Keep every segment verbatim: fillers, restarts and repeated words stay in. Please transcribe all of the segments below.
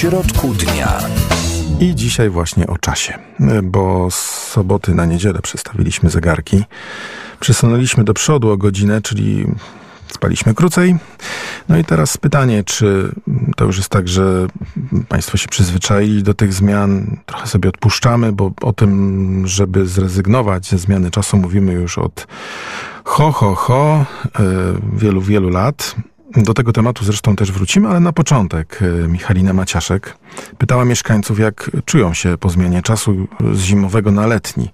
środku dnia. I dzisiaj właśnie o czasie, bo z soboty na niedzielę przestawiliśmy zegarki. Przesunęliśmy do przodu o godzinę, czyli spaliśmy krócej. No i teraz pytanie, czy to już jest tak, że Państwo się przyzwyczaili do tych zmian, trochę sobie odpuszczamy, bo o tym, żeby zrezygnować ze zmiany czasu, mówimy już od ho, ho, ho, wielu, wielu lat. Do tego tematu zresztą też wrócimy, ale na początek Michalina Maciaszek pytała mieszkańców, jak czują się po zmianie czasu z zimowego na letni.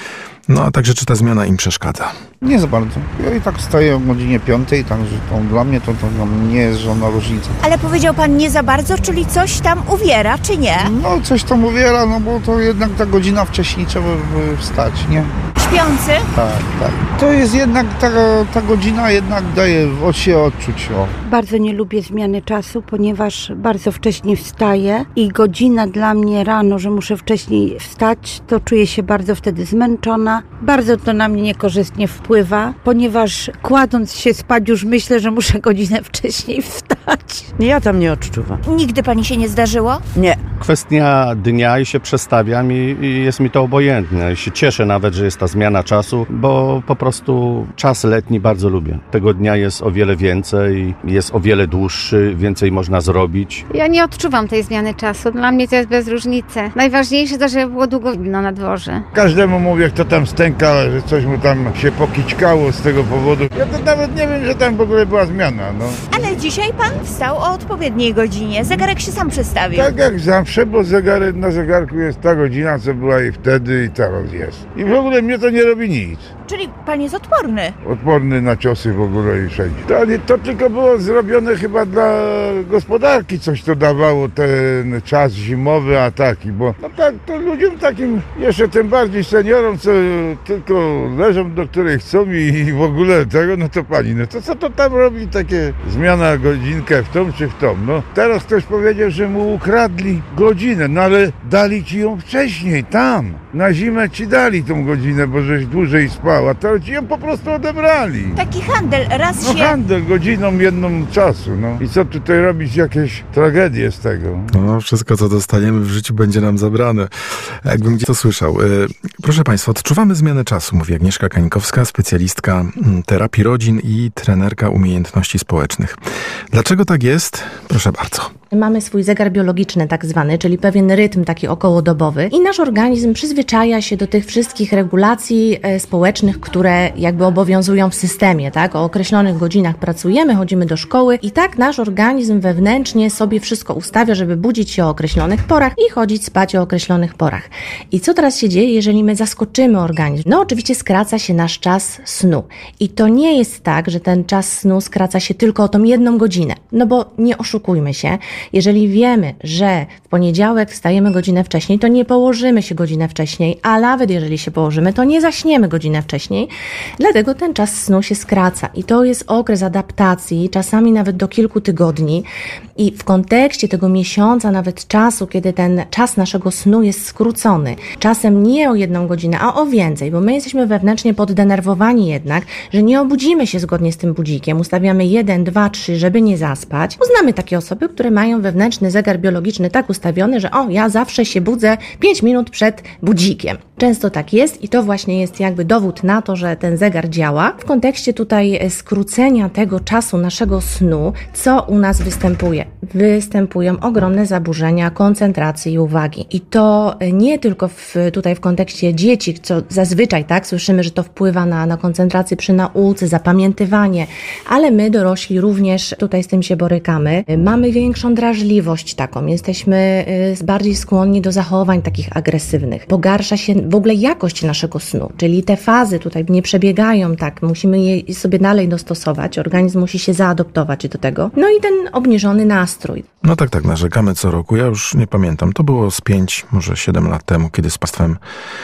No a także czy ta zmiana im przeszkadza? Nie za bardzo. Ja i tak wstaję o godzinie piątej, także to dla mnie to, to nie jest żadna różnica. Ale powiedział pan nie za bardzo, czyli coś tam uwiera, czy nie? No coś tam uwiera, no bo to jednak ta godzina wcześniej trzeba by wstać, nie? Śpiący? Tak, tak. To jest jednak, ta, ta godzina jednak daje od się odczuć. O. Bardzo nie lubię zmiany czasu, ponieważ bardzo wcześnie wstaję i godzina dla mnie rano, że muszę wcześniej wstać, to czuję się bardzo wtedy zmęczona. Bardzo to na mnie niekorzystnie wpływa, ponieważ kładąc się spać już myślę, że muszę godzinę wcześniej wstać. Ja tam nie odczuwam. Nigdy pani się nie zdarzyło? Nie. Kwestia dnia i się przestawiam i, i jest mi to obojętne. I się cieszę nawet, że jest ta zmiana czasu, bo po prostu czas letni bardzo lubię. Tego dnia jest o wiele więcej, jest o wiele dłuższy, więcej można zrobić. Ja nie odczuwam tej zmiany czasu. Dla mnie to jest bez różnicy. Najważniejsze to, żeby było długo zimno na dworze. Każdemu mówię, kto tam stęka, że coś mu tam się pokićkało z tego powodu. Ja to nawet nie wiem, że tam w ogóle była zmiana. No. Ale dzisiaj pan wstał o odpowiedniej godzinie. Zegarek się sam przestawił. Tak jak zawsze, bo zegarek na zegarku jest ta godzina, co była i wtedy, i teraz jest. I w ogóle mnie to nie robi nic. Czyli pan jest odporny. Odporny na ciosy w ogóle i wszędzie. To, to tylko było zrobione chyba dla gospodarki, coś to dawało ten czas zimowy, a taki, bo no tak, to ludziom takim, jeszcze tym bardziej seniorom, co tylko leżą, do której chcą i, i w ogóle tego, no to pani, no to co to tam robi takie zmiana godzinkę w tą czy w tą, no. Teraz ktoś powiedział, że mu ukradli godzinę, no ale dali ci ją wcześniej, tam. Na zimę ci dali tą godzinę, bo żeś dłużej spał, a teraz ci ją po prostu odebrali. Taki handel, raz no, się... No handel godziną jedną czasu, no. I co tutaj robić, jakieś tragedie z tego? No, wszystko co dostaniemy w życiu będzie nam zabrane. Jakbym gdzieś to słyszał. Proszę Państwa, odczuwamy zmianę czasu, mówi Agnieszka Kańkowska, specjalistka terapii rodzin i trenerka umiejętności społecznych. Dlaczego tak jest? Proszę bardzo. Mamy swój zegar biologiczny tak zwany, czyli pewien rytm taki okołodobowy i nasz organizm przyzwyczaja się do tych wszystkich regulacji e, społecznych, które jakby obowiązują w systemie, tak? O określonych godzinach pracujemy, chodzimy do szkoły i tak nasz organizm wewnętrznie sobie wszystko ustawia, żeby budzić się o określonych porach i chodzić spać o określonych porach. I co teraz się dzieje, jeżeli my zaskoczymy organizm? No oczywiście skraca się nasz czas snu i to nie jest tak, że ten czas snu skraca się tylko o tą jedną godzinę, no bo nie oszukujmy się. Jeżeli wiemy, że w poniedziałek wstajemy godzinę wcześniej, to nie położymy się godzinę wcześniej, a nawet jeżeli się położymy, to nie zaśniemy godzinę wcześniej. Dlatego ten czas snu się skraca i to jest okres adaptacji, czasami nawet do kilku tygodni. I w kontekście tego miesiąca, nawet czasu, kiedy ten czas naszego snu jest skrócony, czasem nie o jedną godzinę, a o więcej, bo my jesteśmy wewnętrznie poddenerwowani jednak, że nie obudzimy się zgodnie z tym budzikiem, ustawiamy jeden, dwa, trzy, żeby nie zaspać. Znamy takie osoby, które mają wewnętrzny zegar biologiczny tak ustawiony, że o, ja zawsze się budzę pięć minut przed budzikiem. Często tak jest i to właśnie jest jakby dowód na to, że ten zegar działa. W kontekście tutaj skrócenia tego czasu naszego snu, co u nas występuje? Występują ogromne zaburzenia koncentracji i uwagi. I to nie tylko w, tutaj w kontekście dzieci, co zazwyczaj tak słyszymy, że to wpływa na, na koncentrację przy nauce, zapamiętywanie, ale my dorośli również tutaj z tym się borykamy. Mamy większą drażliwość taką, jesteśmy bardziej skłonni do zachowań takich agresywnych. Pogarsza się w ogóle jakość naszego snu, czyli te fazy tutaj nie przebiegają tak, musimy je sobie dalej dostosować, organizm musi się zaadoptować do tego. No i ten obniżony nastrój. No tak, tak, narzekamy co roku. Ja już nie pamiętam, to było z pięć, może siedem lat temu, kiedy z Państwem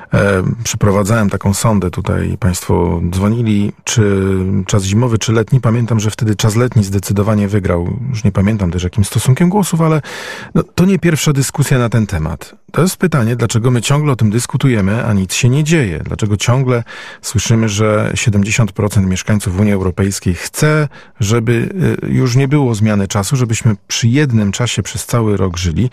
E, przeprowadzałem taką sondę tutaj, państwo dzwonili, czy czas zimowy, czy letni. Pamiętam, że wtedy czas letni zdecydowanie wygrał. Już nie pamiętam też jakim stosunkiem głosów, ale no, to nie pierwsza dyskusja na ten temat. To jest pytanie, dlaczego my ciągle o tym dyskutujemy, a nic się nie dzieje. Dlaczego ciągle słyszymy, że siedemdziesiąt procent mieszkańców Unii Europejskiej chce, żeby już nie było zmiany czasu, żebyśmy przy jednym czasie przez cały rok żyli.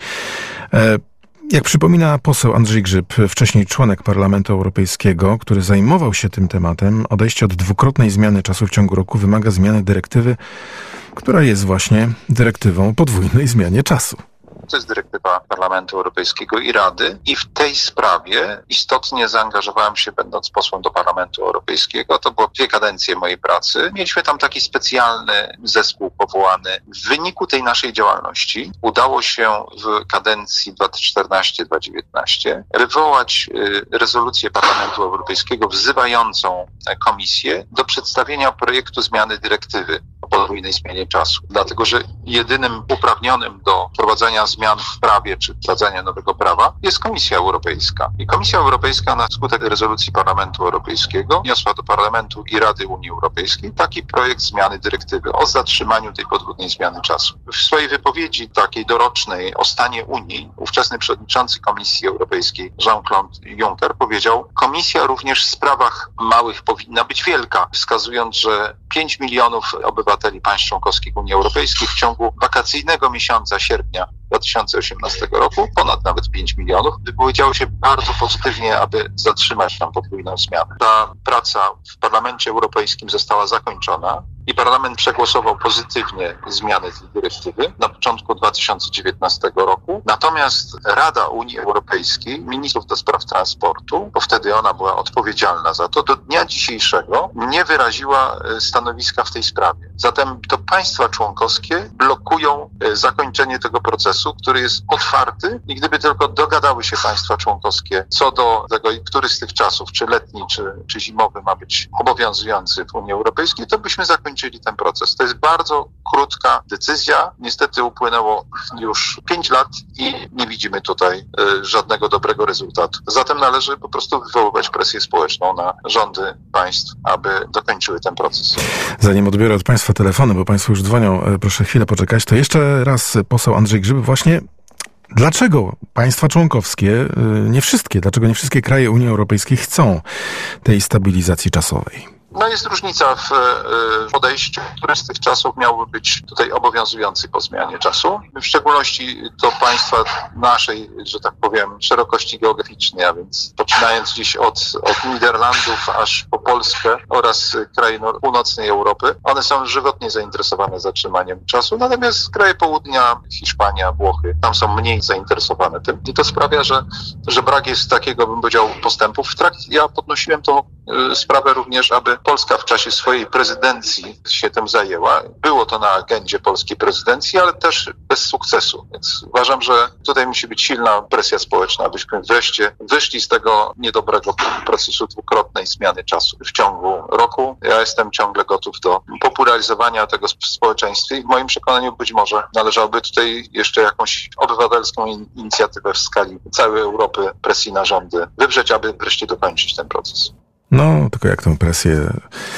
Jak przypomina poseł Andrzej Grzyb, wcześniej członek Parlamentu Europejskiego, który zajmował się tym tematem, odejście od dwukrotnej zmiany czasu w ciągu roku wymaga zmiany dyrektywy, która jest właśnie dyrektywą o podwójnej zmianie czasu. To jest dyrektywa Parlamentu Europejskiego i Rady i w tej sprawie istotnie zaangażowałem się, będąc posłem do Parlamentu Europejskiego. To było dwie kadencje mojej pracy. Mieliśmy tam taki specjalny zespół powołany. W wyniku tej naszej działalności udało się w kadencji dwa tysiące czternastej do dwa tysiące dziewiętnastej wywołać rezolucję Parlamentu Europejskiego wzywającą Komisję do przedstawienia projektu zmiany dyrektywy o podwójnej zmianie czasu. Dlatego, że jedynym uprawnionym do wprowadzenia zmian w prawie czy wprowadzania nowego prawa jest Komisja Europejska. I Komisja Europejska na skutek rezolucji Parlamentu Europejskiego wniosła do Parlamentu i Rady Unii Europejskiej taki projekt zmiany dyrektywy o zatrzymaniu tej podwójnej zmiany czasu. W swojej wypowiedzi takiej dorocznej o stanie Unii ówczesny przewodniczący Komisji Europejskiej Jean-Claude Juncker powiedział: Komisja również w sprawach małych powinna być wielka, wskazując, że pięć milionów obywateli państw członkowskich Unii Europejskiej w ciągu wakacyjnego miesiąca sierpnia dwa tysiące osiemnastego roku, ponad nawet pięć milionów, wypowiedziało się bardzo pozytywnie, aby zatrzymać tam podwójną zmianę. Ta praca w Parlamencie Europejskim została zakończona i Parlament przegłosował pozytywnie zmiany tej dyrektywy na początku dwa tysiące dziewiętnastego roku. Natomiast Rada Unii Europejskiej, ministrów do spraw transportu, bo wtedy ona była odpowiedzialna za to, do dnia dzisiejszego nie wyraziła stanowiska w tej sprawie. Zatem to państwa członkowskie blokują zakończenie tego procesu, który jest otwarty i gdyby tylko dogadały się państwa członkowskie co do tego, który z tych czasów, czy letni, czy, czy zimowy ma być obowiązujący w Unii Europejskiej, to byśmy zakończyli ten proces. To jest bardzo krótka decyzja. Niestety upłynęło już pięć lat i nie widzimy tutaj y, żadnego dobrego rezultatu. Zatem należy po prostu wywoływać presję społeczną na rządy państw, aby dokończyły ten proces. Zanim odbiorę od państwa telefony, bo państwo już dzwonią, proszę chwilę poczekać, to jeszcze raz poseł Andrzej Grzyb właśnie dlaczego państwa członkowskie, nie wszystkie, dlaczego nie wszystkie kraje Unii Europejskiej chcą tej stabilizacji czasowej? No jest różnica w podejściu, który z tych czasów miałby być tutaj obowiązujący po zmianie czasu. W szczególności to państwa naszej, że tak powiem, szerokości geograficznej, a więc poczynając gdzieś od, od Niderlandów aż po Polskę oraz kraje północnej Europy, one są żywotnie zainteresowane zatrzymaniem czasu, natomiast kraje południa, Hiszpania, Włochy, tam są mniej zainteresowane tym. I to sprawia, że, że brak jest takiego, bym powiedział, postępów. W trakcie, ja podnosiłem tą y, sprawę również, aby Polska w czasie swojej prezydencji się tym zajęła. Było to na agendzie polskiej prezydencji, ale też bez sukcesu. Więc uważam, że tutaj musi być silna presja społeczna, abyśmy wreszcie wyszli z tego niedobrego procesu dwukrotnej zmiany czasu w ciągu roku. Ja jestem ciągle gotów do popularyzowania tego w społeczeństwie i w moim przekonaniu być może należałoby tutaj jeszcze jakąś obywatelską inicjatywę w skali całej Europy, presji na rządy wywrzeć, aby wreszcie dokończyć ten proces. No, tylko jak tę presję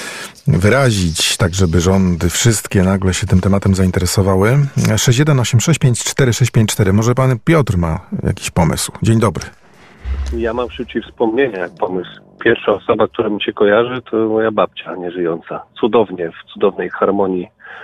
wyrazić, tak żeby rządy wszystkie nagle się tym tematem zainteresowały. sześć jeden osiem sześć pięć cztery sześć pięć cztery. Może pan Piotr ma jakiś pomysł. Dzień dobry. Ja mam szybciej wspomnienia jak pomysł. Pierwsza osoba, która mi się kojarzy, to moja babcia nieżyjąca. Cudownie, w cudownej harmonii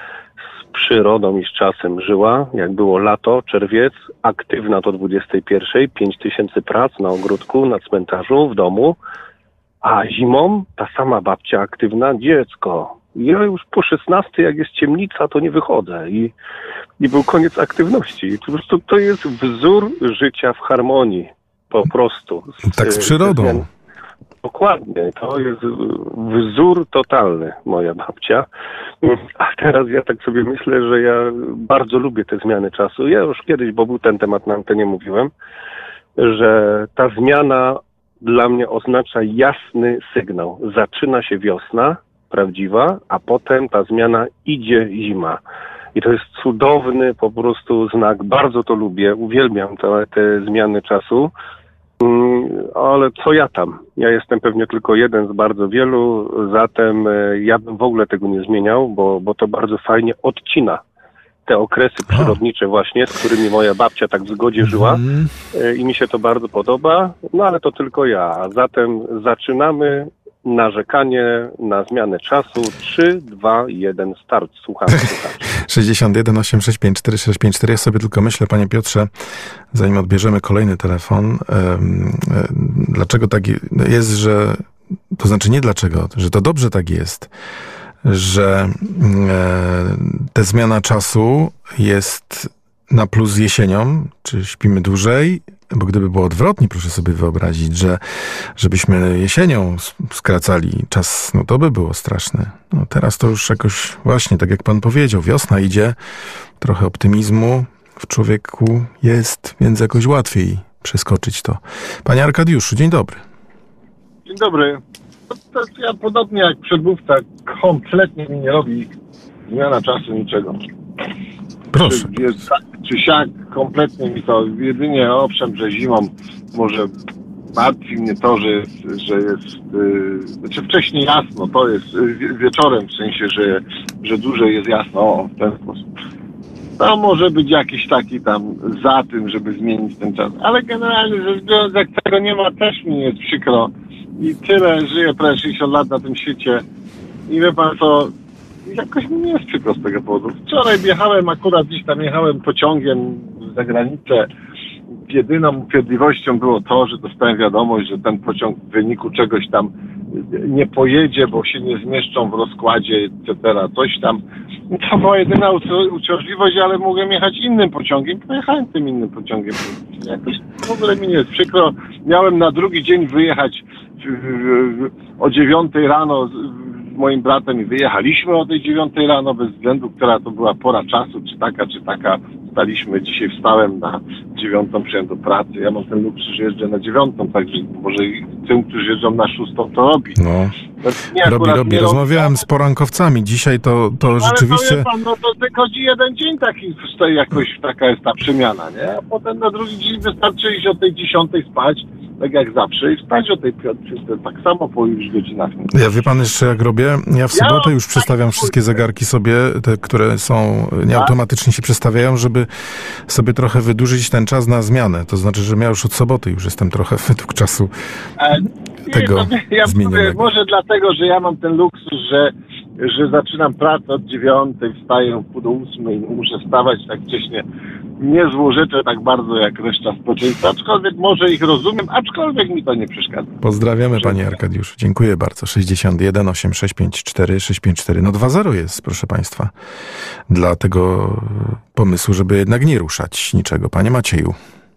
z przyrodą i z czasem żyła. Jak było lato, czerwiec, aktywna do dwudziestej pierwszej, pięć tysięcy prac na ogródku, na cmentarzu, w domu. A zimą ta sama babcia aktywna, dziecko. Ja już po szesnastej, jak jest ciemnica, to nie wychodzę. I, i był koniec aktywności. I po prostu to jest wzór życia w harmonii. Po prostu. Z, tak z przyrodą. Dokładnie. To jest wzór totalny, moja babcia. A teraz ja tak sobie myślę, że ja bardzo lubię te zmiany czasu. Ja już kiedyś, bo był ten temat na antenie, mówiłem, że ta zmiana dla mnie oznacza jasny sygnał. Zaczyna się wiosna prawdziwa, a potem ta zmiana idzie zima. I to jest cudowny po prostu znak. Bardzo to lubię, uwielbiam te, te zmiany czasu. Mm, ale co ja tam? Ja jestem pewnie tylko jeden z bardzo wielu, zatem e, ja bym w ogóle tego nie zmieniał, bo, bo to bardzo fajnie odcina te okresy przyrodnicze właśnie, z którymi moja babcia tak w zgodzie żyła Mm. e, i mi się to bardzo podoba, no ale to tylko ja. Zatem zaczynamy narzekanie na zmianę czasu. trzy, dwa, jeden, start. Słuchamy, słuchacie. sześćdziesiąt jeden osiemset sześćdziesiąt pięć cztery sześć pięć cztery. Ja sobie tylko myślę, panie Piotrze, zanim odbierzemy kolejny telefon, em, e, dlaczego tak jest, że, to znaczy nie dlaczego, że to dobrze tak jest, że e, ta zmiana czasu jest na plus jesienią, czy śpimy dłużej, bo gdyby było odwrotnie, proszę sobie wyobrazić, że żebyśmy jesienią skracali czas, no to by było straszne. No teraz to już jakoś właśnie, tak jak pan powiedział, wiosna idzie, trochę optymizmu w człowieku jest, więc jakoś łatwiej przeskoczyć to. Panie Arkadiuszu, dzień dobry. Dzień dobry. To, to ja podobnie jak przedmówca, kompletnie mi nie robi zmiana czasu niczego. Proszę. Czy, jest, czy siak, kompletnie mi to, jedynie owszem, że zimą może martwi mnie to, że jest, że jest yy, znaczy wcześniej jasno, to jest yy, wieczorem, w sensie, że, że dłużej jest jasno, o, w ten sposób. To może być jakiś taki tam za tym, żeby zmienić ten czas, ale generalnie rzecz biorąc, jak tego nie ma, też mi jest przykro i tyle, żyję prawie sześćdziesiąt lat na tym świecie i wie pan co, jakoś mi nie jest przykro z tego powodu. Wczoraj jechałem, akurat gdzieś tam jechałem pociągiem za granicę. Jedyną upierdliwością było to, że dostałem wiadomość, że ten pociąg w wyniku czegoś tam nie pojedzie, bo się nie zmieszczą w rozkładzie, et cetera. Coś tam. To była jedyna uciążliwość, ale mogłem jechać innym pociągiem. Pojechałem tym innym pociągiem. Jakoś w ogóle mi nie jest przykro. Miałem na drugi dzień wyjechać o dziewiątej rano z moim bratem i wyjechaliśmy o tej dziewiątej rano, bez względu, która to była pora czasu, czy taka, czy taka. Staliśmy, dzisiaj wstałem na dziewiątą, przyjechałem do pracy. Ja mam ten luksus, że jeżdżę na dziewiątą, także może i tym, którzy jeżdżą na szóstą, to robi. No, nie, robi, robi. Rozmawiałem robi. z porankowcami. Dzisiaj to, to ale rzeczywiście... Ale to, pan, no to wychodzi jeden dzień taki, jakoś taka jest ta przemiana, nie? A potem na drugi dzień wystarczy iść o tej dziesiątej spać, tak jak zawsze, i wstać o tej piątej, tak samo po już godzinach. Ja wie pan jeszcze jak robię? Ja w sobotę już przestawiam wszystkie zegarki sobie, te, które są, nie automatycznie się przestawiają, żeby sobie trochę wydłużyć ten czas na zmianę. To znaczy, że ja już od soboty już jestem trochę według czasu e, tego nie, ja zmienionego. Mówię, może dlatego, że ja mam ten luksus, że, że zaczynam pracę od dziewiątej, wstaję w pół do ósmej, muszę wstawać tak wcześnie. Nie złożeczę tak bardzo jak reszta społeczeństwa, aczkolwiek może ich rozumiem, aczkolwiek mi to nie przeszkadza. Pozdrawiamy panie Arkadiuszu. Dziękuję bardzo. sześćdziesiąt jeden osiemset sześćdziesiąt pięć cztery sześć pięć cztery. No dwa zero jest, proszę państwa, dla tego pomysłu, żeby jednak nie ruszać niczego. Panie Macieju.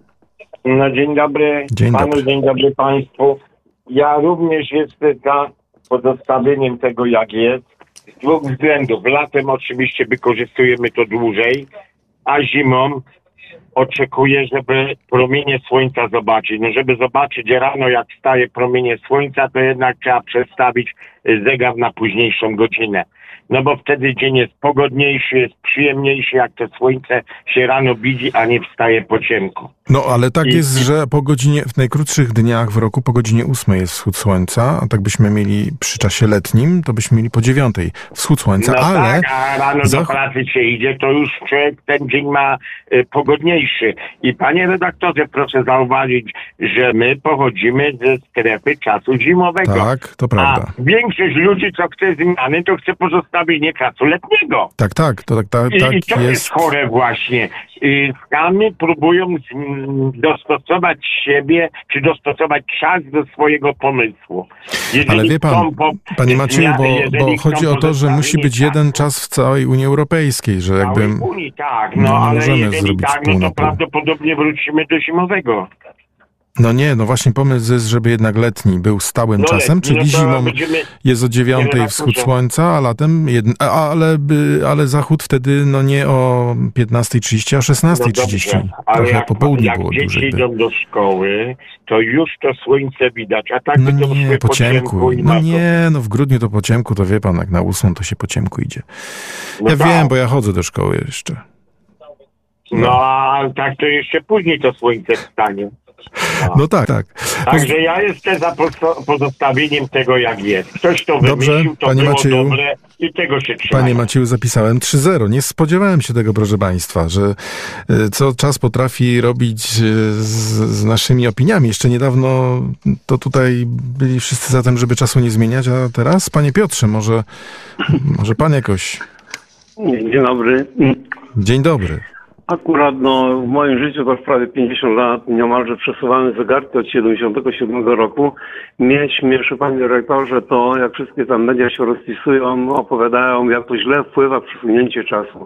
No dzień dobry dzień panu, dobry. dzień dobry państwu. Ja również jestem za pozostawieniem tego jak jest. Z dwóch względów. Latem oczywiście wykorzystujemy to dłużej, a zimą oczekuję, żeby promienie słońca zobaczyć. No żeby zobaczyć rano, jak wstaje promienie słońca, to jednak trzeba przestawić zegar na późniejszą godzinę. No bo wtedy dzień jest pogodniejszy, jest przyjemniejszy, jak to słońce się rano widzi, a nie wstaje po ciemku. No ale tak I, jest, że po godzinie, w najkrótszych dniach w roku po godzinie ósmej jest wschód słońca, a tak byśmy mieli przy czasie letnim, to byśmy mieli po dziewiątej wschód słońca, no ale... tak, a rano Zach... do pracy się idzie, to już człowiek ten dzień ma y, pogodniejszy. I panie redaktorze, proszę zauważyć, że my pochodzimy ze strefy czasu zimowego. Tak, to prawda. A większość ludzi, co chce zmiany, to chce pozostawienie czasu letniego. Tak, tak, to tak, tak, I, tak i to jest. jest chore właśnie. I sami próbują z, dostosować siebie, czy dostosować czas do swojego pomysłu. Jeżeli Ale wie pan, po, panie Macieju, bo, bo chodzi o to, że musi być czasu, jeden czas w całej Unii Europejskiej, że jakby... Całej Unii, tak, no, no, nie ale możemy jeżeli zrobić tak, pół no na to pół. prawdopodobnie wrócimy do zimowego. No nie, no właśnie pomysł jest, żeby jednak letni był stałym No czasem, letni, czyli no to zimą będziemy- jest o dziewiątej nie, wschód proszę. słońca, a latem, jedn... a, ale, by, ale zachód wtedy no nie o piętnastej trzydzieści, a szesnastej trzydzieści. No dobrze, ale Trochę jak, po południu jak było dzieci dłużej. by. idą do szkoły, to już to słońce widać, a tak No by to nie, szły po ciemku. i No na to. nie, no w grudniu to po ciemku, to wie pan, jak na ósmą to się po ciemku idzie. No Ja tak. wiem, bo ja chodzę do szkoły jeszcze. No a tak to jeszcze później to słońce wstanie. No tak, tak. Także ja jestem za pozo- pozostawieniem tego, jak jest. Ktoś to Dobrze, wymyślił, to panie było Macieju. dobre i tego się trzymaj. Panie Macieju, zapisałem trzy zero. Nie spodziewałem się tego, proszę państwa, że y, co czas potrafi robić y, z, z naszymi opiniami. Jeszcze niedawno to tutaj byli wszyscy za tym, żeby czasu nie zmieniać, a teraz, panie Piotrze, może, może pan jakoś... Dzień dobry. Dzień dobry. Akurat no, w moim życiu to już prawie pięćdziesiąt lat, niemalże przesuwałem zegarki od siedemdziesiątego siódmego roku. Mnie śmieszy, panie dyrektorze, to jak wszystkie tam media się rozpisują, opowiadają, jak to źle wpływa przesunięcie czasu.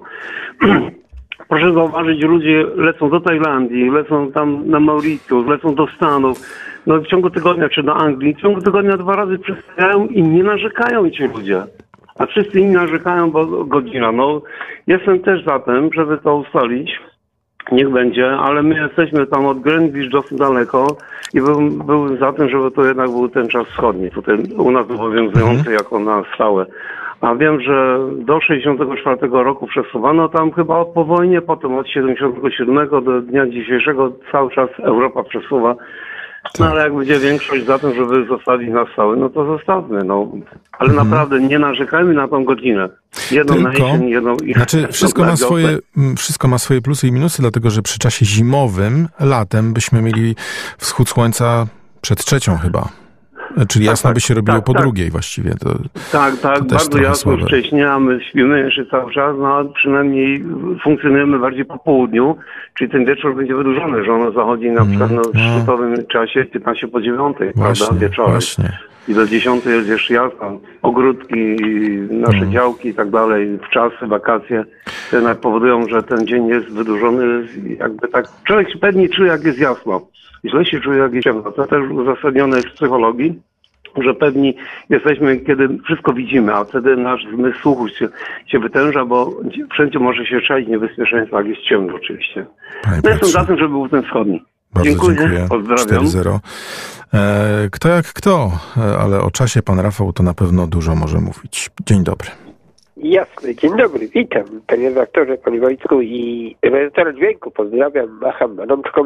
Proszę zauważyć, ludzie lecą do Tajlandii, lecą tam na Mauritius, lecą do Stanów, no w ciągu tygodnia czy do Anglii, w ciągu tygodnia dwa razy przestają i nie narzekają ci ludzie. A wszyscy inni narzekają, bo godzina. No, jestem też za tym, żeby to ustalić. Niech będzie, ale my jesteśmy tam od Greenwich dosyć daleko i byłem, byłem za tym, żeby to jednak był ten czas wschodni, tutaj u nas obowiązujący mhm. jako na stałe. A wiem, że do sześćdziesiątego czwartego roku przesuwano tam chyba od po wojnie, potem od siedemdziesiątego siódmego do dnia dzisiejszego cały czas Europa przesuwa. No ale jak będzie większość za tym, żeby zostawić na stałe, no to zostawmy, no. Ale mhm. naprawdę nie narzekajmy na tą godzinę. Jedną Tylko, na jesień, jedną... Znaczy wszystko ma, swoje, wszystko ma swoje plusy i minusy, dlatego że przy czasie zimowym, latem byśmy mieli wschód słońca przed trzecią chyba. Czyli jasno tak, by się robiło tak, po tak. drugiej właściwie. To, tak, tak, to bardzo jasno wcześniej, a my śpimy jeszcze cały czas, no ale przynajmniej funkcjonujemy bardziej po południu, czyli ten wieczór będzie wydłużony, że ono zachodzi na przykład mm, na szczytowym no. czasie piętnaście po dziewiątej, właśnie, prawda, wieczorem. Właśnie. I do dziesiątej jest jeszcze jasno. Ogródki, nasze mm. działki i tak dalej, wczasy, wakacje, te jednak powodują, że ten dzień jest wydłużony, jakby tak, człowiek się pewnie czuje, jak jest jasno. Źle się czuje, jak jest ciemno. To też uzasadnione jest w psychologii, że pewni jesteśmy, kiedy wszystko widzimy, a wtedy nasz zmysł słuchu się, się wytęża, bo wszędzie może się czaić niebezpieczeństwo, jak jest ciemno oczywiście. No jestem za tym, żeby był ten wschodni. Bardzo dziękuję. dziękuję. Pozdrawiam. cztery zero. E, kto jak kto, ale o czasie pan Rafał to na pewno dużo może mówić. Dzień dobry. Jasne, dzień dobry, witam panie redaktorze, panie Wojtku i redaktora dźwięku, pozdrawiam, macham rączką,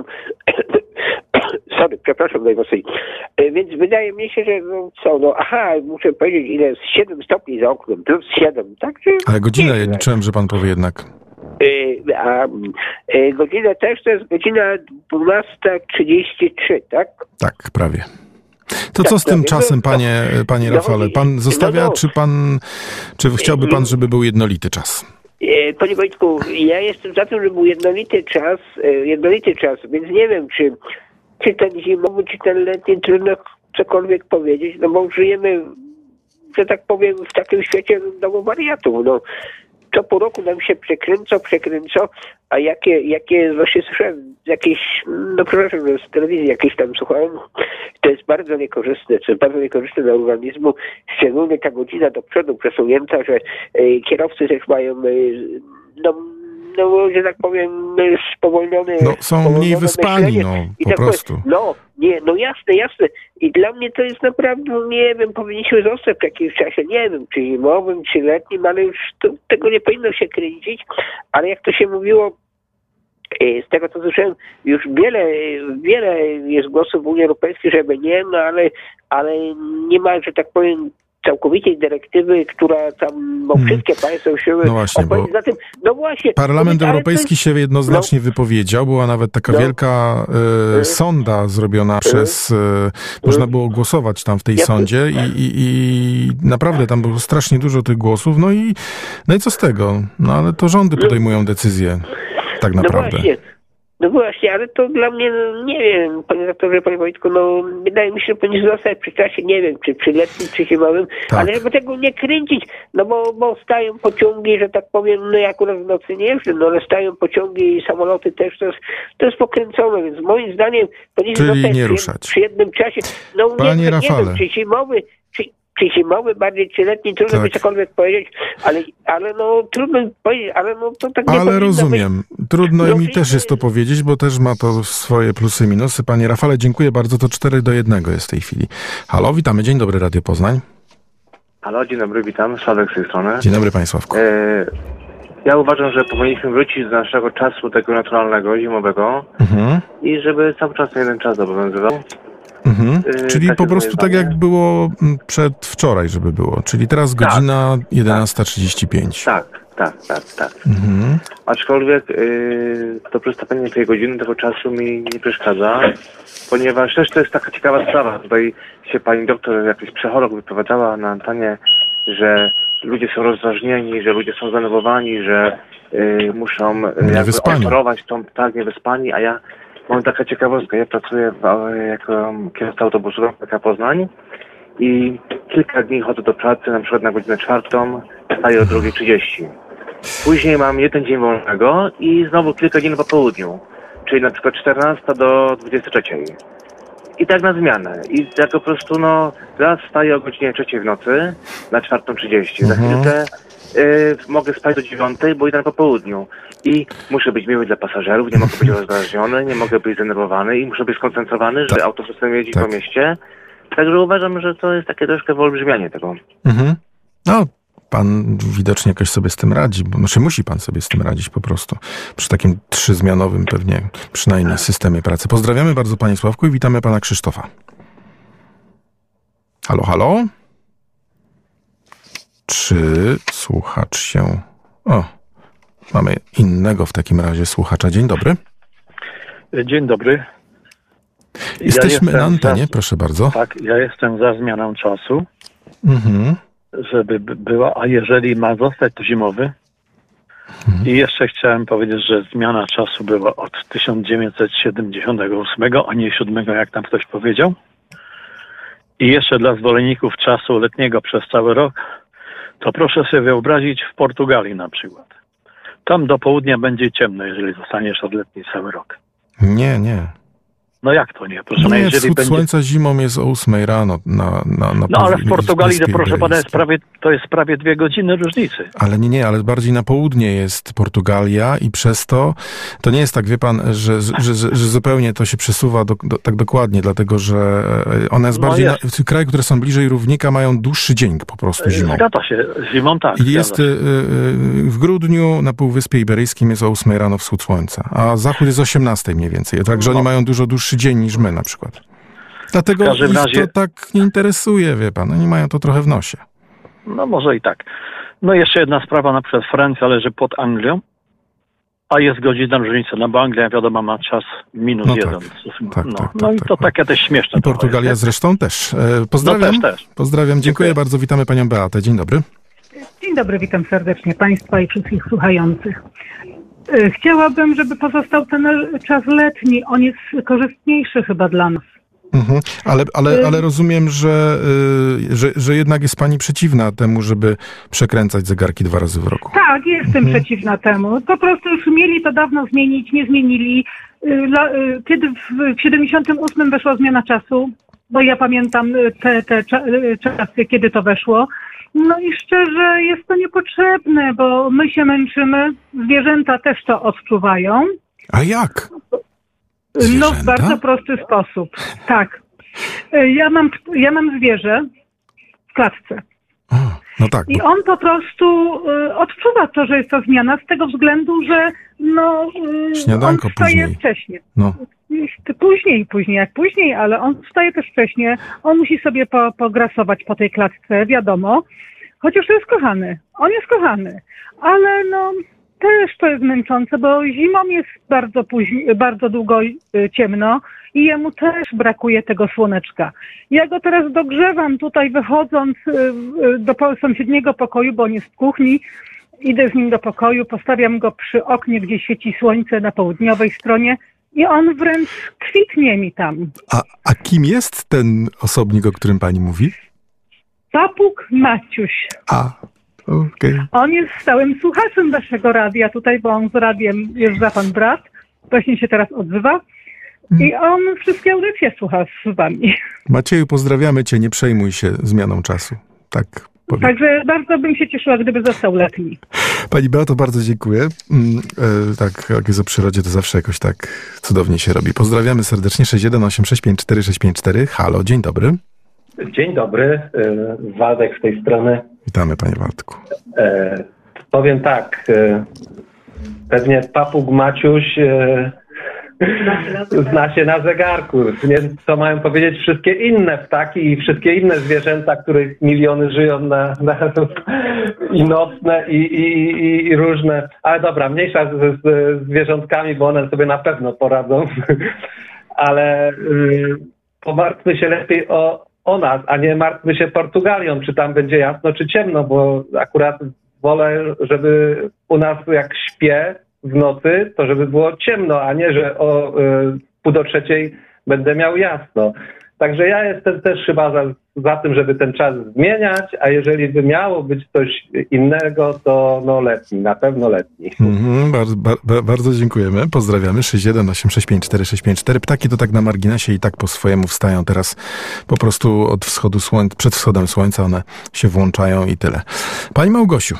sorry, przepraszam najmocniej, więc wydaje mi się, że no co, no aha, muszę powiedzieć, ile jest siedem stopni za oknem, plus siedem, tak? Czy ale godzinę, nie, ja liczyłem, że pan powie jednak. Yy, a yy, godzina też to jest godzina dwunasta trzydzieści trzy, tak? Tak, prawie. To tak, co z tym no, czasem, panie, panie no, Rafale? Pan zostawia, no, no, czy pan, czy chciałby pan, żeby był jednolity czas? Panie Wojtku, ja jestem za tym, żeby był jednolity czas, jednolity czas, więc nie wiem, czy, czy ten zimowy, czy ten letni, trudno cokolwiek powiedzieć, no bo żyjemy, że tak powiem, w takim świecie no, wariatów, no. Co po roku nam się przekręca, przekręca, a jakie, jakie właśnie słyszałem, jakieś, no przepraszam, z telewizji jakieś tam słuchałem, to jest bardzo niekorzystne, to jest bardzo niekorzystne dla organizmu, szczególnie ta godzina do przodu przesunięta, że e, kierowcy też mają, e, no, no, że tak powiem, spowolnione... No, są mniej wyspani, no, po tak prostu. Powiem, no, nie, no jasne, jasne. I dla mnie to jest naprawdę, nie wiem, powinniśmy zostać w jakimś czasie, nie wiem, czy zimowym, czy letnim, ale już to, tego nie powinno się kręcić, ale jak to się mówiło, z tego co słyszałem, już wiele, wiele jest głosów w Unii Europejskiej, żeby nie, no ale, ale nie ma, że tak powiem, całkowitej dyrektywy, która tam, bo hmm. wszystkie państwa siły no właśnie, opowiedzieć za tym. No właśnie. Parlament no, Europejski jest, się jednoznacznie no, wypowiedział. Była nawet taka no, wielka y, sonda zrobiona y, przez... Y, y, można było głosować tam w tej ja, sądzie i, i, i naprawdę tam było strasznie dużo tych głosów. No i, no i co z tego? No ale to rządy podejmują decyzje tak naprawdę. No właśnie. No właśnie, ale to dla mnie, no, nie wiem, panie redaktorze, panie Wojtku, no wydaje mi się, że powinien zostać przy czasie, nie wiem, czy przy letnim, czy zimowym, tak. ale żeby tego nie kręcić, no bo, bo stają pociągi, że tak powiem, no ja akurat w nocy nie jeżdżę, no ale stają pociągi i samoloty też, to jest, to jest pokręcone, więc moim zdaniem powinien zostać nie przy, ruszać. przy jednym czasie, no panie nie, Rafale. nie wiem, czy zimowy, czy, czy zimowy, bardziej czy letni, trudno tak. by cokolwiek powiedzieć, ale, ale no trudno powiedzieć, ale no to tak nie Ale rozumiem. Być. Trudno no, mi też jest to powiedzieć, bo też ma to swoje plusy i minusy. Panie Rafale, dziękuję bardzo. To cztery do jednego jest w tej chwili. Halo, witamy. Dzień dobry, Radio Poznań. Halo, dzień dobry, witam. Sławek z tej strony. Dzień dobry, panie Sławku. E, Ja uważam, że powinniśmy wrócić do naszego czasu tego naturalnego, zimowego Mhm. i żeby cały czas jeden czas obowiązywał. Mhm. Yy, Czyli takie po prostu moje tak zdanie. jak było mm, przedwczoraj, żeby było. Czyli teraz Tak. godzina jedenasta trzydzieści pięć. Tak, tak, tak, tak. Mhm. Aczkolwiek yy, to przestawienie tej godziny, tego czasu mi nie przeszkadza, ponieważ też to jest taka ciekawa sprawa. Tutaj się pani doktor, jakiś psycholog wypowiadała na antenie, że ludzie są rozdrażnieni, że ludzie są zdenerwowani, że yy, muszą yy, jakby Niewyspani. operować tą, tak, niewyspani, a ja mam taka ciekawostka. Ja pracuję w, jako kierowca autobusu w P K Poznań i kilka dni chodzę do pracy, na przykład na godzinę czwartą, wstaję o drugiej trzydzieści. Później mam jeden dzień wolnego i znowu kilka godzin po południu, czyli na przykład czternasta do dwudziestej trzeciej. I tak na zmianę. I tak po prostu, no, raz wstaję o godzinie trzeciej w nocy na czwartą trzydzieści. Za Mhm. chwilkę y, mogę spać do dziewiątej, bo idę po południu. I muszę być miły dla pasażerów, nie mogę być rozdrażniony, nie mogę być zdenerwowany i muszę być skoncentrowany, żeby autobusem jeździć Tak. po mieście. Także uważam, że to jest takie troszkę wyolbrzymianie tego. Mhm. No, pan widocznie jakoś sobie z tym radzi, bo znaczy musi pan sobie z tym radzić po prostu. Przy takim trzyzmianowym pewnie przynajmniej systemie pracy. Pozdrawiamy bardzo panie Sławku i witamy pana Krzysztofa. Halo, halo? Czy słuchacz się... O, mamy innego w takim razie słuchacza. Dzień dobry. Dzień dobry. Jesteśmy Ja na jestem antenie, za, proszę bardzo. Tak, ja jestem za zmianą czasu, Mhm. żeby b- była, a jeżeli ma zostać to zimowy. Mhm. I jeszcze chciałem powiedzieć, że zmiana czasu była od tysiąc dziewięćset siedemdziesiątego ósmego, a nie siódmego, jak tam ktoś powiedział. I jeszcze dla zwolenników czasu letniego przez cały rok, to proszę sobie wyobrazić w Portugalii na przykład. Tam do południa będzie ciemno, jeżeli zostaniesz od letni cały rok. Nie, nie. No jak to nie? Proszę, no Nie, jeżeli wschód będzie... słońca zimą jest o ósmej rano na, na, na No ale w poł- Portugalii, to Wyspie proszę pana, jest Iberyjskiej. prawie, to jest prawie dwie godziny różnicy. Ale nie, nie, ale bardziej na południe jest Portugalia i przez to, to nie jest tak, wie pan, że, że, że, że zupełnie to się przesuwa do, do, tak dokładnie, dlatego że e, one jest No bardziej, jest. na, w krajach, które są bliżej równika, mają dłuższy dzień po prostu zimą. Zgadza się, zimą tak. I jest zgadza y, się. y, w grudniu na Półwyspie Iberyjskim jest o ósmej rano wschód słońca, a zachód jest o osiemnastej mniej więcej. Także No. oni mają dużo dłuższy dzień niż my na przykład. Dlatego W każdym ich razie- to tak nie interesuje, wie pan. Oni mają to trochę w nosie. No może i tak. No jeszcze jedna sprawa, na przykład Francja leży pod Anglią, a jest godzina różnica, no bo Anglia wiadomo ma czas minus No jeden. tak, no tak, no, tak, no i to takie też śmieszne. I Portugalia trochę, zresztą też. E, Pozdrawiam. No też, też. Pozdrawiam, dziękuję bardzo. Witamy panią Beatę. Dzień dobry. Dzień dobry, witam serdecznie Państwa i wszystkich słuchających. E, Chciałabym, żeby pozostał ten czas letni. On jest korzystniejszy chyba dla nas. Mhm. Ale, ale, ale rozumiem, że, y, że, że jednak jest pani przeciwna temu, żeby przekręcać zegarki dwa razy w roku. Tak, jestem Mhm. przeciwna temu. Po prostu już mieli to dawno zmienić, nie zmienili. Y, la- y, Kiedy w w siedemdziesiątym ósmym weszła zmiana czasu, bo ja pamiętam y, te, te cza- y, czasy, kiedy to weszło. No i szczerze jest to niepotrzebne, bo my się męczymy, zwierzęta też to odczuwają. A jak? No w bardzo prosty sposób. Tak. Y, Ja mam, ja mam zwierzę w klatce. No tak. I on po prostu y, odczuwa to, że jest to zmiana z tego względu, że no y, Śniadanko on wstaje później. wcześniej. No. Później, później, jak później, ale on wstaje też wcześniej. On musi sobie po, pograsować po tej klatce, wiadomo. Chociaż to jest kochany. On jest kochany. Ale no też to jest męczące, bo zimą jest bardzo później, bardzo długo y, ciemno i jemu też brakuje tego słoneczka. Ja go teraz dogrzewam tutaj wychodząc y, y, do po- sąsiedniego pokoju, bo on jest w kuchni. Idę z nim do pokoju, postawiam go przy oknie, gdzie świeci słońce na południowej stronie i on wręcz kwitnie mi tam. A, a kim jest ten osobnik, o którym pani mówi? Papuk Maciuś. A, okej. On jest stałym słuchaczem waszego radia tutaj, bo on z radiem jest za pan brat. Właśnie się teraz odzywa. I on wszystkie audycje słucha z wami. Macieju, pozdrawiamy cię, nie przejmuj się zmianą czasu. Tak powiem. Także bardzo bym się cieszyła, gdyby został letni. Pani Beato, bardzo dziękuję. Mm, e, tak, jak jest o przyrodzie, to zawsze jakoś tak cudownie się robi. Pozdrawiamy serdecznie. sześć jeden osiem sześć pięć cztery sześć pięć cztery. Halo, dzień dobry. Dzień dobry, y, Waldek z tej strony. Witamy, panie Waldku. E, Powiem tak, e, pewnie papug Maciuś e, zna się na zegarku. Nie, co mają powiedzieć wszystkie inne ptaki i wszystkie inne zwierzęta, których miliony żyją na, na i nocne i, i, i, i różne. Ale dobra, mniejsza z, z zwierzątkami, bo one sobie na pewno poradzą. Ale y, pomartwmy się lepiej o, o nas, a nie martwmy się Portugalią, czy tam będzie jasno, czy ciemno, bo akurat wolę, żeby u nas jak śpię w nocy, to żeby było ciemno, a nie, że o y, pół do trzeciej będę miał jasno. Także ja jestem też chyba za, za tym, żeby ten czas zmieniać, a jeżeli by miało być coś innego, to no letni, na pewno letni. Mm-hmm, bardzo, ba, bardzo dziękujemy, pozdrawiamy. sześć jeden osiem sześć pięć cztery sześć pięć cztery. Ptaki to tak na marginesie i tak po swojemu wstają teraz po prostu od wschodu słońca, przed wschodem słońca one się włączają i tyle. Pani Małgosiu.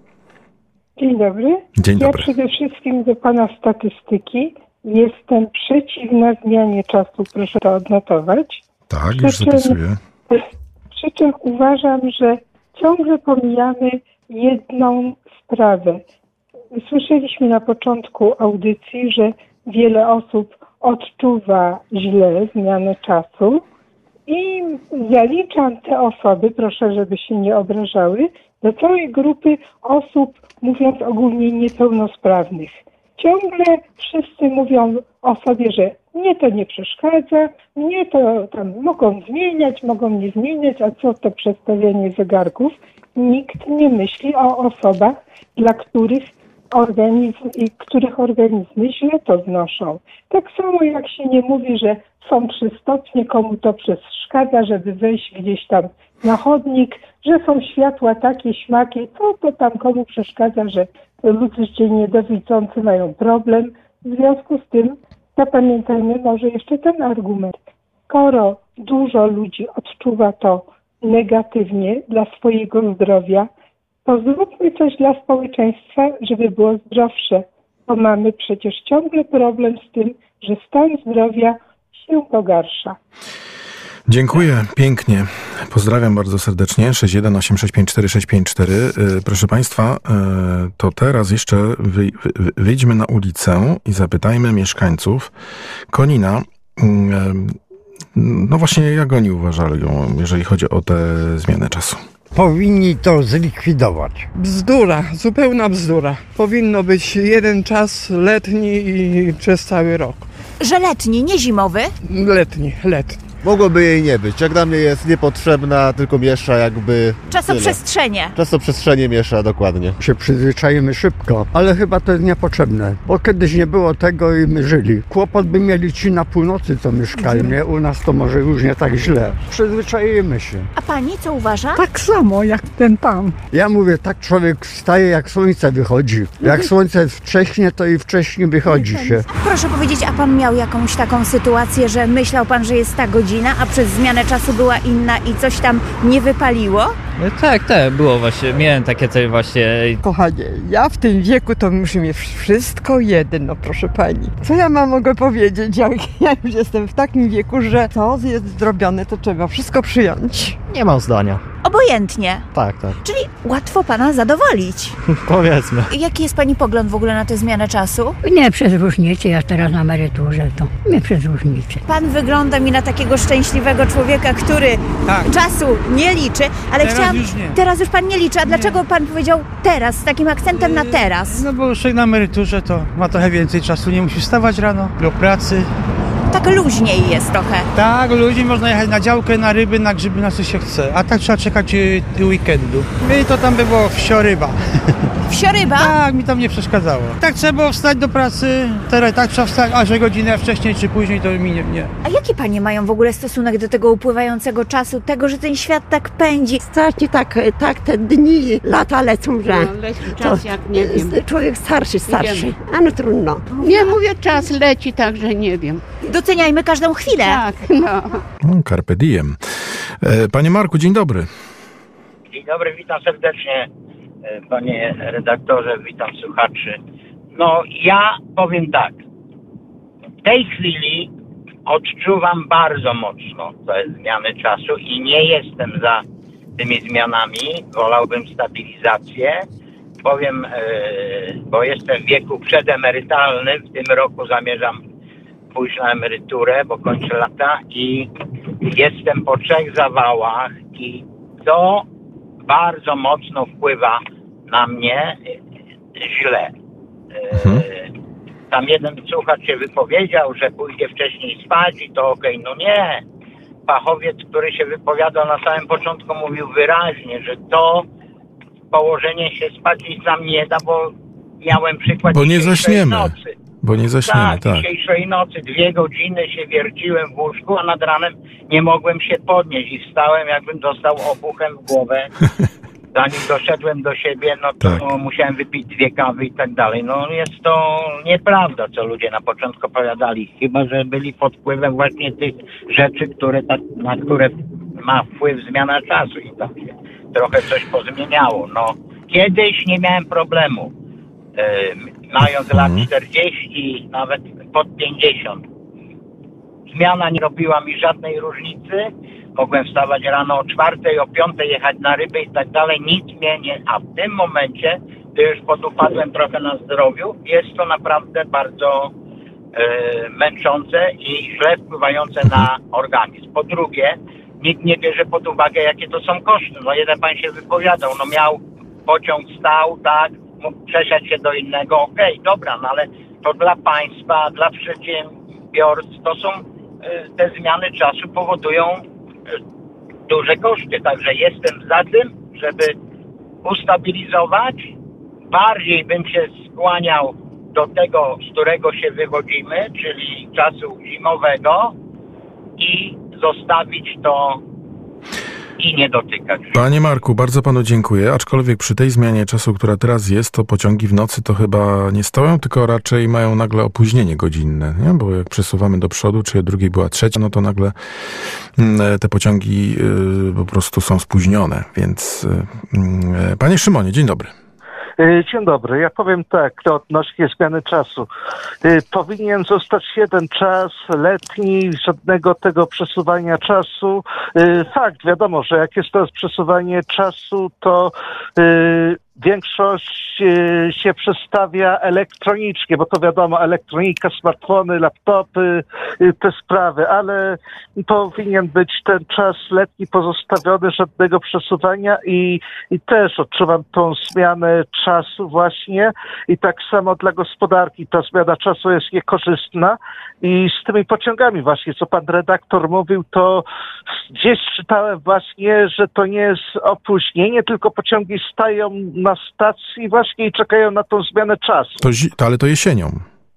Dzień dobry. Dzień dobry. Ja przede wszystkim do pana statystyki. Jestem przeciwna zmianie czasu, proszę to odnotować. Tak, Przy już czym- zapisuję. Przy czym uważam, że ciągle pomijamy jedną sprawę. Słyszeliśmy na początku audycji, że wiele osób odczuwa źle zmianę czasu i zaliczam te osoby, proszę, żeby się nie obrażały, do całej grupy osób, mówiąc ogólnie, niepełnosprawnych. Ciągle wszyscy mówią o sobie, że mnie to nie przeszkadza, mnie to tam mogą zmieniać, mogą nie zmieniać, a co to przestawianie zegarków? Nikt nie myśli o osobach, dla których organizm i których organizmy źle to znoszą. Tak samo jak się nie mówi, że są trzy stopnie, komu to przeszkadza, żeby wejść gdzieś tam na chodnik, że są światła takie, śmakie, co to tam komu przeszkadza, że ludzie niedowidzący mają problem. W związku z tym zapamiętajmy może jeszcze ten argument. Skoro dużo ludzi odczuwa to negatywnie dla swojego zdrowia, to zróbmy coś dla społeczeństwa, żeby było zdrowsze. Bo mamy przecież ciągle problem z tym, że stan zdrowia się pogarsza. Dziękuję pięknie. Pozdrawiam bardzo serdecznie. sześć jeden osiem sześć pięć cztery sześć pięć cztery. Proszę Państwa, to teraz jeszcze wy, wy, wyjdźmy na ulicę i zapytajmy mieszkańców Konina. No właśnie, jak oni uważają, jeżeli chodzi o tę zmianę czasu? Powinni to zlikwidować. Bzdura, zupełna bzdura. Powinno być jeden czas letni i przez cały rok. Że letni, nie zimowy? Letni, letni. Mogłoby jej nie być. Jak dla mnie jest niepotrzebna, tylko miesza jakby... Czasoprzestrzenie. Tyle. Czasoprzestrzenie miesza, dokładnie. Się przyzwyczajimy szybko, ale chyba to jest niepotrzebne, bo kiedyś nie było tego i my żyli. Kłopot by mieli ci na północy, co mieszkają, nie? U nas to może już nie tak źle. Przyzwyczajimy się. A pani co uważa? Tak samo jak ten pan. Ja mówię, tak człowiek wstaje, jak słońce wychodzi. Jak słońce wcześnie, to i wcześniej wychodzi się. Proszę powiedzieć, a pan miał jakąś taką sytuację, że myślał pan, że jest ta godzina, a przez zmianę czasu była inna i coś tam nie wypaliło? Tak, tak, było właśnie, miałem takie coś właśnie. Kochanie, ja w tym wieku to muszę mieć wszystko jedno, proszę pani. Co ja mam mogę powiedzieć, jak ja już jestem w takim wieku, że co jest zrobione, to trzeba wszystko przyjąć. Nie mam zdania. Obojętnie. Tak, tak. Czyli łatwo pana zadowolić. Powiedzmy. Jaki jest pani pogląd w ogóle na tę zmianę czasu? Nie przez różnicę, ja teraz na emeryturze, to nie przez różnicę. Pan wygląda mi na takiego szczęśliwego człowieka, który tak. czasu nie liczy, ale teraz chciałam... Już nie. Teraz już pan nie liczy, a nie. Dlaczego pan powiedział teraz, z takim akcentem na teraz? No bo człowiek na emeryturze to ma trochę więcej czasu, nie musi wstawać rano do pracy. Tak luźniej jest trochę. Tak, luźniej można jechać na działkę, na ryby, na grzyby, na co się chce. A tak trzeba czekać y, weekendu. My to tam by było wsioryba. Wsioryba? Tak, mi tam nie przeszkadzało. Tak trzeba było wstać do pracy, teraz tak trzeba wstać, a że godzinę wcześniej czy później to mi nie, nie. A jaki panie mają w ogóle stosunek do tego upływającego czasu, tego, że ten świat tak pędzi? Strasznie tak, tak te dni, lata lecą, że no, leci czas to, jak nie wiem. Człowiek starszy, starszy, a no trudno. Nie mówię, czas leci, także nie wiem. Doceniajmy każdą chwilę. Tak, no. no carpe diem. Panie Marku, dzień dobry. Dzień dobry, witam serdecznie, panie redaktorze, witam słuchaczy. No, ja powiem tak. W tej chwili odczuwam bardzo mocno te zmiany czasu i nie jestem za tymi zmianami. Wolałbym stabilizację, powiem, yy, bo jestem w wieku przedemerytalnym, w tym roku zamierzam pójść na emeryturę, bo kończę lata i jestem po trzech zawałach i to bardzo mocno wpływa na mnie źle. Mhm. Tam jeden słuchacz się wypowiedział, że pójdzie wcześniej spać i to okej. No nie. Fachowiec, który się wypowiadał na samym początku, mówił wyraźnie, że to położenie się spać nic nam nie da, bo miałem przykład Bo nie zaśniemy. nocy. Bo nie zaśniemy, tak. tak. Dzisiejszej nocy dwie godziny się wierciłem w łóżku, a nad ranem nie mogłem się podnieść i wstałem, jakbym dostał obuchem w głowę. Zanim doszedłem do siebie, no to tak. musiałem wypić dwie kawy i tak dalej. No jest to nieprawda, co ludzie na początku opowiadali. Chyba że byli pod wpływem właśnie tych rzeczy, które tak, na które ma wpływ zmiana czasu i tam się trochę coś pozmieniało. No, kiedyś nie miałem problemu. Yy, mając lat czterdzieści, nawet pod pięćdziesiąt. Zmiana nie robiła mi żadnej różnicy. Mogłem wstawać rano o czwartej, o piątej, jechać na ryby i tak dalej. Nic mnie nie... A w tym momencie, gdy już podupadłem trochę na zdrowiu, jest to naprawdę bardzo e, męczące i źle wpływające na organizm. Po drugie, nikt nie bierze pod uwagę, jakie to są koszty. No jeden pan się wypowiadał, no miał pociąg stał, tak, mógł przesiać się do innego, okej, okay, dobra, no ale to dla państwa, dla przedsiębiorstw, to są e, te zmiany czasu powodują duże koszty, także jestem za tym, żeby ustabilizować. Bardziej bym się skłaniał do tego, z którego się wywodzimy, czyli czasu zimowego i zostawić to i nie dotykać. Panie Marku, bardzo panu dziękuję, aczkolwiek przy tej zmianie czasu, która teraz jest, to pociągi w nocy to chyba nie stoją, tylko raczej mają nagle opóźnienie godzinne, nie? Bo jak przesuwamy do przodu, czy drugiej była trzecia, no to nagle te pociągi y, po prostu są spóźnione, więc y, y, panie Szymonie, dzień dobry. Dzień dobry. Ja powiem tak, to odnośnie zmiany czasu. Powinien zostać jeden czas letni, żadnego tego przesuwania czasu. Fakt, wiadomo, że jak jest teraz przesuwanie czasu, to większość się przestawia elektronicznie, bo to wiadomo, elektronika, smartfony, laptopy, te sprawy, ale powinien być ten czas letni pozostawiony, żadnego przesuwania i, i też odczuwam tą zmianę czasu właśnie i tak samo dla gospodarki ta zmiana czasu jest niekorzystna i z tymi pociągami właśnie, co pan redaktor mówił, to gdzieś czytałem właśnie, że to nie jest opóźnienie, tylko pociągi stają na stacji właśnie i czekają na tą zmianę czasu. To, to, ale to jesienią.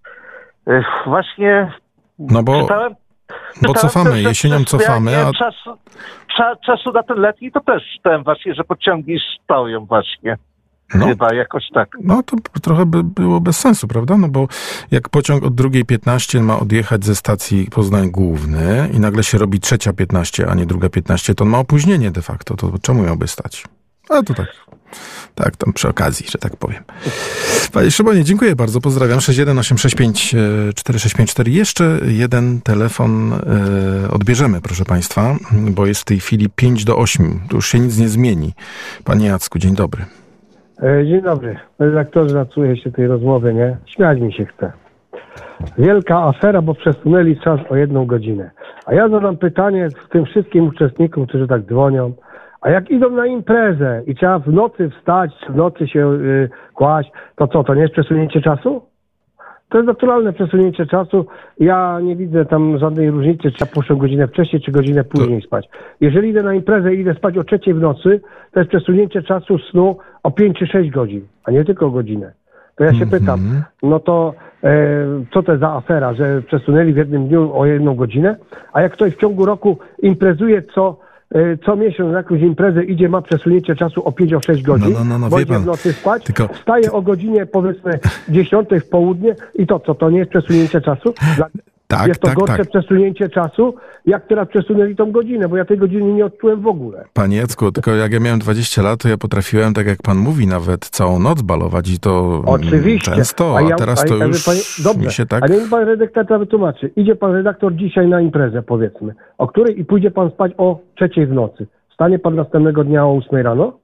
Właśnie no bo, czytałem, bo cofamy, też, jesienią cofamy. A... Czasu, cza, czasu na ten letni to też czytałem właśnie, że pociągi stoją właśnie. No, chyba jakoś tak. No to trochę by było bez sensu, prawda? No bo jak pociąg od drugiej piętnaście ma odjechać ze stacji Poznań Główny i nagle się robi trzecia piętnaście, a nie druga piętnaście, to on ma opóźnienie de facto. To czemu miałby stać? A to tak. Tak, tam przy okazji, że tak powiem. Panie Szymonie, dziękuję bardzo. Pozdrawiam. sześć jeden osiem sześć pięć cztery sześć pięć cztery. Jeszcze jeden telefon e, odbierzemy, proszę państwa, bo jest w tej chwili pięć do ośmiu. Tu już się nic nie zmieni. Panie Jacku, dzień dobry. Dzień dobry. Redaktorze, nasłuchuję się tej rozmowy, nie? Śmiać mi się chce. Wielka afera, bo przesunęli czas o jedną godzinę. A ja zadam pytanie tym wszystkim uczestnikom, którzy tak dzwonią. A jak idą na imprezę i trzeba w nocy wstać, w nocy się yy, kłaść, to co, to nie jest przesunięcie czasu? To jest naturalne przesunięcie czasu. Ja nie widzę tam żadnej różnicy, czy ja puszczę godzinę wcześniej, czy godzinę później spać. Jeżeli idę na imprezę i idę spać o trzeciej w nocy, to jest przesunięcie czasu snu o pięć czy sześć godzin, a nie tylko o godzinę. To ja się mm-hmm. pytam, no to e, co to jest za afera, że przesunęli w jednym dniu o jedną godzinę, a jak ktoś w ciągu roku imprezuje co co miesiąc na jakąś imprezę idzie, ma przesunięcie czasu o pięć, o sześć godzin, no, no, no, bo idzie w nocy spać, tylko... wstaje o godzinie powiedzmy dziesiątej w południe i to co, to nie jest przesunięcie czasu? Dla... Tak, jest to tak, gorsze tak. przesunięcie czasu, jak teraz przesunęli tą godzinę, bo ja tej godziny nie odczułem w ogóle. Panie Jacku, tylko jak ja miałem dwadzieścia lat, to ja potrafiłem, tak jak pan mówi, nawet całą noc balować i to oczywiście. często, a, ja, a teraz to a, już panie, dobrze, mi się tak... Ale niech pan redaktor to wytłumaczy. Idzie pan redaktor dzisiaj na imprezę, powiedzmy, o której i pójdzie pan spać o trzeciej w nocy. Stanie pan następnego dnia o ósmej rano?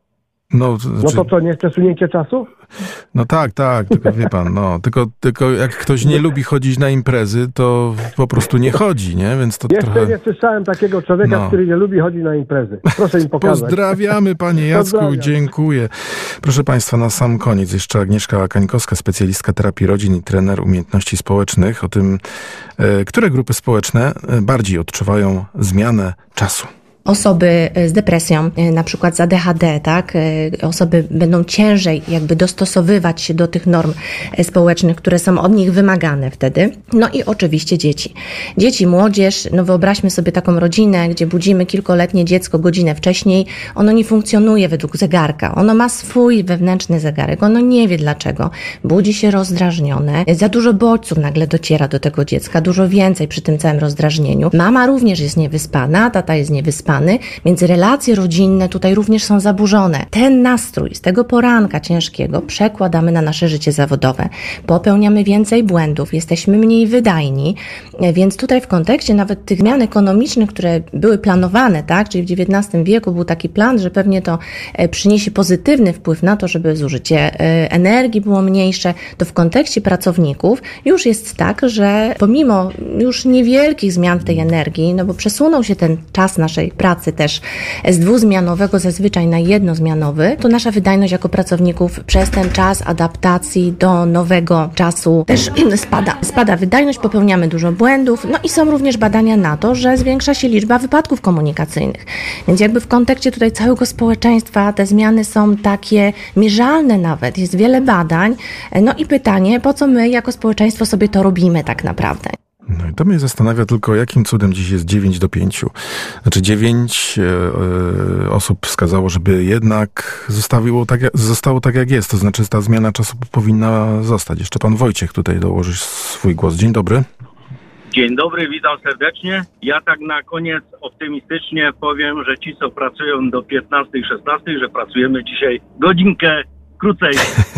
No, No znaczy, to co, nie chce sunięcie czasu? no tak, tak, tylko wie pan, no, tylko, tylko jak ktoś nie lubi chodzić na imprezy, to po prostu nie chodzi, nie? Więc to Jeszcze trochę... nie słyszałem takiego człowieka, No. który nie lubi chodzić na imprezy. Proszę im pokazać. Pozdrawiamy, panie Jacku, Pozdrawiam. dziękuję. Proszę państwa, na sam koniec jeszcze Agnieszka Kańkowska, specjalistka terapii rodzin i trener umiejętności społecznych, o tym, e, które grupy społeczne e, bardziej odczuwają zmianę czasu. Osoby z depresją, na przykład z A D H D, tak, osoby będą ciężej jakby dostosowywać się do tych norm społecznych, które są od nich wymagane wtedy. No i oczywiście dzieci. Dzieci, młodzież, no wyobraźmy sobie taką rodzinę, gdzie budzimy kilkuletnie dziecko godzinę wcześniej, ono nie funkcjonuje według zegarka, ono ma swój wewnętrzny zegarek, ono nie wie dlaczego, budzi się rozdrażnione, za dużo bodźców nagle dociera do tego dziecka, dużo więcej przy tym całym rozdrażnieniu. Mama również jest niewyspana, tata jest niewyspany, więc relacje rodzinne tutaj również są zaburzone. Ten nastrój z tego poranka ciężkiego przekładamy na nasze życie zawodowe. Popełniamy więcej błędów, jesteśmy mniej wydajni, więc tutaj w kontekście nawet tych zmian ekonomicznych, które były planowane, tak, czyli w dziewiętnastym wieku był taki plan, że pewnie to przyniesie pozytywny wpływ na to, żeby zużycie energii było mniejsze, to w kontekście pracowników już jest tak, że pomimo już niewielkich zmian w tej energii, no bo przesunął się ten czas naszej pracy też z dwuzmianowego zazwyczaj na jednozmianowy, to nasza wydajność jako pracowników przez ten czas adaptacji do nowego czasu też spada. Spada wydajność, popełniamy dużo błędów, no i są również badania na to, że zwiększa się liczba wypadków komunikacyjnych. Więc jakby w kontekście tutaj całego społeczeństwa te zmiany są takie mierzalne nawet, jest wiele badań, no i pytanie, po co my jako społeczeństwo sobie to robimy tak naprawdę? No i to mnie zastanawia tylko, jakim cudem dziś jest dziewięć do pięciu. Znaczy dziewięć e, osób wskazało, żeby jednak zostawiło tak, zostało tak, jak jest. To znaczy ta zmiana czasu powinna zostać. Jeszcze pan Wojciech tutaj dołoży swój głos. Dzień dobry. Dzień dobry, witam serdecznie. Ja tak na koniec optymistycznie powiem, że ci, co pracują do piętnastej, szesnastej, że pracujemy dzisiaj godzinkę krócej.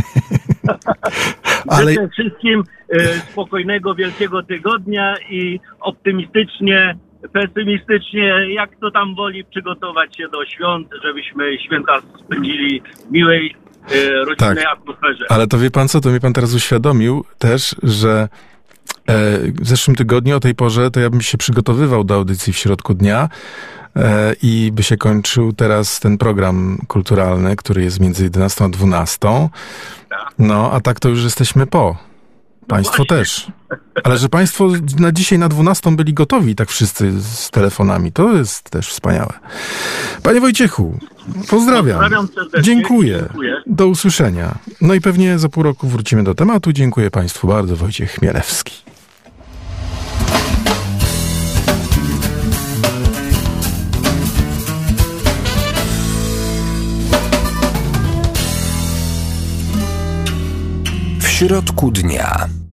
Ale... Życzę wszystkim e, spokojnego, wielkiego tygodnia i optymistycznie, pesymistycznie, jak to tam woli, przygotować się do świąt, żebyśmy święta spędzili w miłej, e, rodzinnej tak, atmosferze. Ale to wie pan co, to mnie pan teraz uświadomił też, że e, w zeszłym tygodniu o tej porze to ja bym się przygotowywał do audycji w środku dnia, i by się kończył teraz ten program kulturalny, który jest między jedenastą a dwunastą. No, a tak to już jesteśmy po. Państwo no też. Ale że państwo na dzisiaj na dwunastą byli gotowi, tak wszyscy z telefonami, to jest też wspaniałe. Panie Wojciechu, pozdrawiam. Pozdrawiam serdecznie. Dziękuję. Dziękuję. Do usłyszenia. No i pewnie za pół roku wrócimy do tematu. Dziękuję państwu bardzo. Wojciech Chmielewski. W środku dnia.